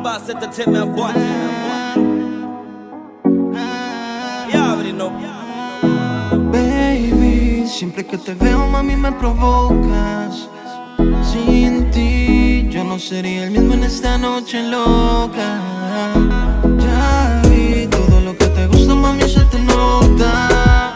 T-Boss sätter till mig en bot. Ya abrí no. Baby, siempre que te veo, mami, me provocas. Sin ti, yo no sería el mismo en esta noche loca. Ya vi todo lo que te gusta, mami, se te nota.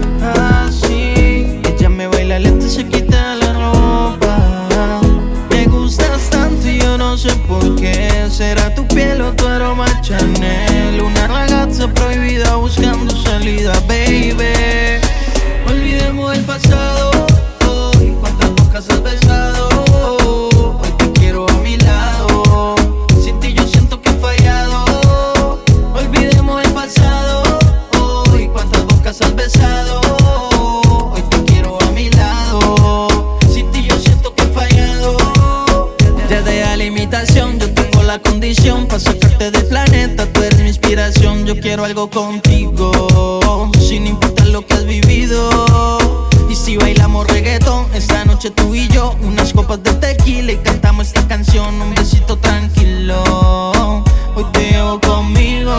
Así, ella me baila lento y se quita la ropa. Me gustas tanto y yo no sé por qué. Será tu piel o tu aroma Chanel. Una ragazza prohibida buscando salida, baby. Olvidemos el pasado. Hoy, cuántas bocas has besado. Hoy te quiero a mi lado. Sin ti yo siento que he fallado. Olvidemos el pasado. Hoy, cuántas bocas has besado. Hoy te quiero a mi lado. Sin ti yo siento que he fallado. Ya deja la imitación, yo tengo la condición para sacarte del planeta. Tú eres mi inspiración, yo quiero algo contigo, sin importar lo que has vivido. Y si bailamos reggaetón, esta noche tú y yo, unas copas de tequila y cantamos esta canción, un besito tranquilo. Hoy te llevo conmigo.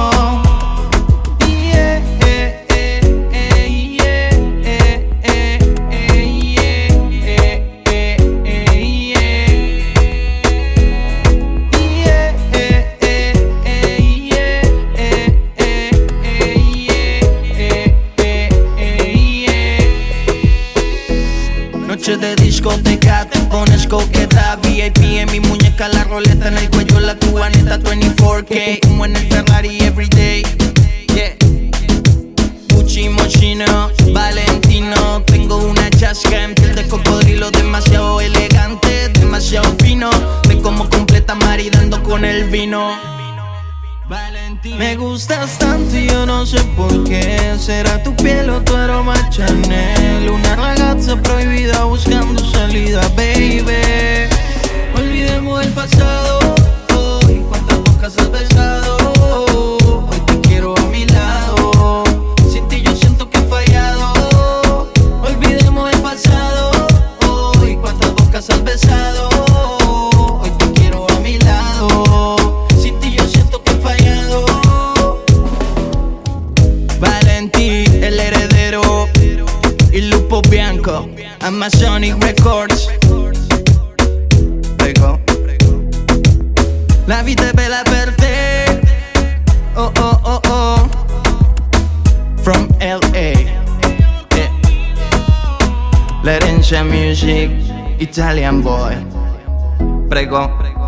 Noche de discoteca, te pones coqueta. VIP en mi muñeca, la roleta en el cuello, la cubaneta 24K. Como en el Ferrari everyday, yeah. Gucci, Moschino, Valentino. Tengo una chasca en piel de cocodrilo, demasiado elegante, demasiado fino. Ve como completa maridando con el vino. Me gustas tanto y yo no sé por qué. Será tu piel o tu aroma Chanel. Una ragazza prohibida buscando salida, baby. Olvidemos el pasado. Hoy, cuántas bocas has besado. Hoy te quiero a mi lado. Sin ti yo siento que he fallado. Olvidemos el pasado. Hoy, cuántas bocas has besado. Hoy te quiero a mi lado. Sin ti yo siento que he fallado. Valentí, el heredero y Lupo Bianco, Amazonic Records. Prego. La vita è bella per te. Oh oh oh oh. From LA, yeah. L'Herencia Music, Italian boy. Prego.